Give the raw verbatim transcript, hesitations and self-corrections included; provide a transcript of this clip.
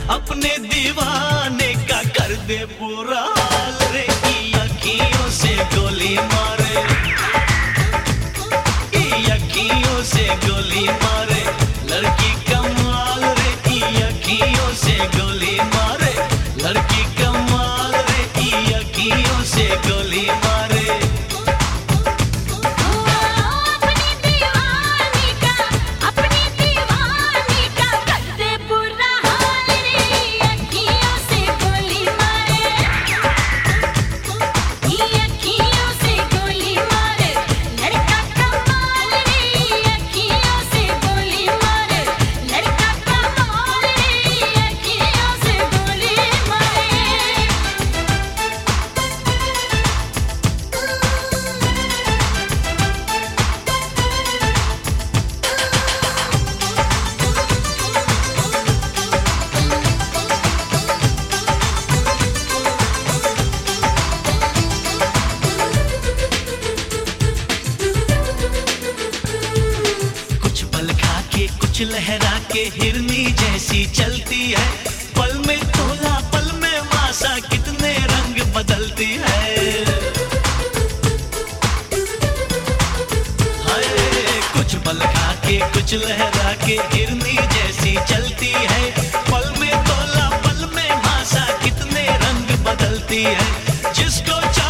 अपने दीवाने का कर दे पूरा हाल रे, की अखियों से गोली मारे, की अखियों से गोली मारे, लड़की कमाल रे, की अखियों से गोली मारे, लड़की कमाल रे, की अखियों से गोली मारे। लहरा के हिरनी जैसी चलती है, पल में तोला पल में मासा, कितने रंग बदलती है। हाय कुछ पल खा के कुछ लहरा के हिरनी जैसी चलती है, पल में तोला पल में मासा, कितने रंग बदलती है। जिसको